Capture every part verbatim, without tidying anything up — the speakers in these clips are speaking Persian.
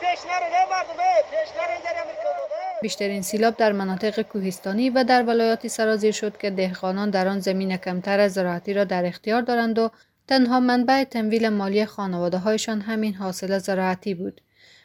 بیشترین سیلاب در مناطق کوهستانی و در ولایات سرازیر شد که دهقانان در آن زمین کمتر زراعتی را در اختیار دارند و تنها منبع تمویل مالی خانواده‌هایشان همین حاصل زراعتی بود.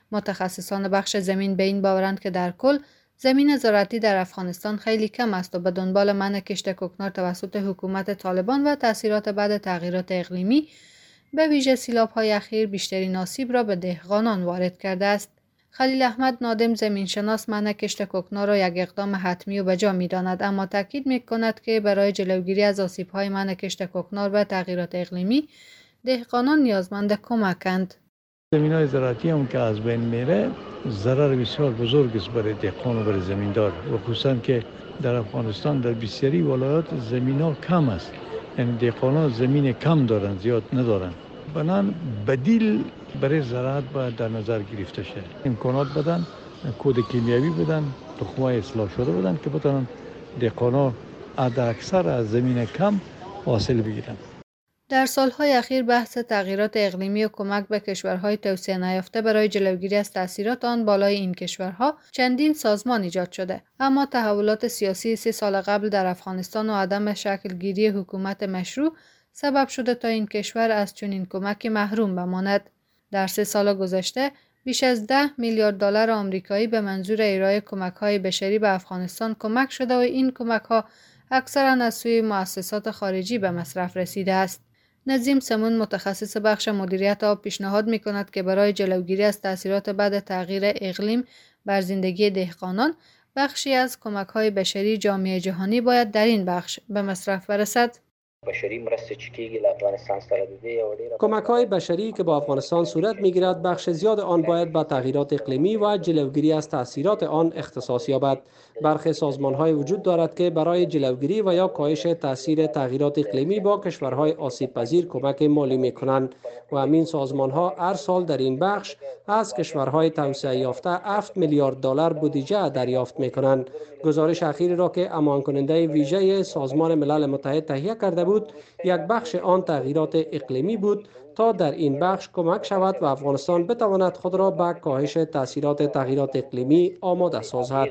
متخصصان بخش زمین به این باورند که در کل زمین زراعتی در افغانستان خیلی کم است و به دنبال منع کشت کوکنار توسط حکومت طالبان و تاثیرات بعد تغییرات اقلیمی به ویژه سیلاب‌های اخیر بیشترین آسیب را به دهقانان وارد کرده است. خلیل احمد نادم زمینشناس منع کشت کوکنار را یک اقدام حتمی و بجا می‌داند، اما تاکید می‌کند که برای جلوگیری از آسیب‌های منع کشت کوکنار و تغییرات اقلیمی دهقانان نیازمند کمکند. زمین‌های زراعتی هم که از بین میره ضرر بسیار بزرگ است برای دهقان و برای زمیندار، و خصوصا که در افغانستان در بسیاری ولایات زمین‌ها کم است، یعنی دهقان‌ها زمین کم دارن، زیاد ندارن. بنان بدیل برای زراعت باید در نظر گرفته شد. امکانات بدن، کود کیمیاوی بدن، تخم‌های اصلاح شده بدن که بتونن دهقان‌ها حد اکثر از زمین کم حاصل بگیرن. در سالهای اخیر بحث تغییرات اقلیمی و کمک به کشورهای توسعه نیافته برای جلوگیری از تاثیرات آن بالای این کشورها چندین سازمان ایجاد شده، اما تحولات سیاسی سه سال قبل در افغانستان و عدم شکلگیری حکومت مشروع سبب شده تا این کشور از چنین کمکی محروم بماند. در سه سال گذشته بیش از ده میلیارد دلار آمریکایی به منظور ارائه کمک‌های بشری به افغانستان کمک شده و این کمک‌ها اکثراً از سوی مؤسسات خارجی به مصرف رسیده است. نظیم سمون متخصص بخش مدیریت آب پیشنهاد می‌کند که برای جلوگیری از تأثیرات بد تغییر اقلیم بر زندگی دهقانان، بخشی از کمک‌های بشری جامعه جهانی باید در این بخش به مصرف برسد. بشری مرسته چې کېږي له افغانستان سره د دې یو ډېره کمک‌های بشری که با افغانستان صورت می‌گیرد بخش زیاد آن باید به تغییرات اقلیمی و جلوگیری از تاثیرات آن اختصاص یابد. برخی سازمان‌های وجود دارد که برای جلوگیری و یا کاهش تاثیر تغییرات اقلیمی با کشورهای آسیب‌پذیر کمک مالی می‌کنند و همین سازمان‌ها هر سال در این بخش از کشورهای توسعه یافته هفت میلیارد دلار بودجه دریافت می‌کنند. گزارش اخیری را که امان کننده ویژه سازمان ملل متحد تهیه کرده بود، یک بخش آن تغییرات اقلیمی بود تا در این بخش کمک شود و افغانستان بتواند خود را به کاهش تاثیرات تغییرات اقلیمی آماده سازد.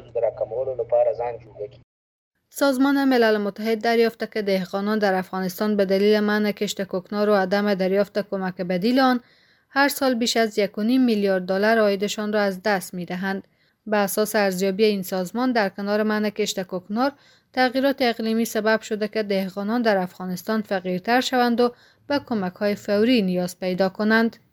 سازمان ملل متحد دریافت که دهقانان در افغانستان به دلیل منع کشت کوکنار و عدم دریافت کمک بدیل آن هر سال بیش از یک و نیم میلیارد دلار عایدشان را از دست می‌دهند. به اساس ارزیابی این سازمان در کنار منع کشت کوکنار، تغییرات اقلیمی سبب شده که دهقانان در افغانستان فقیرتر شوند و به کمک‌های فوری نیاز پیدا کنند.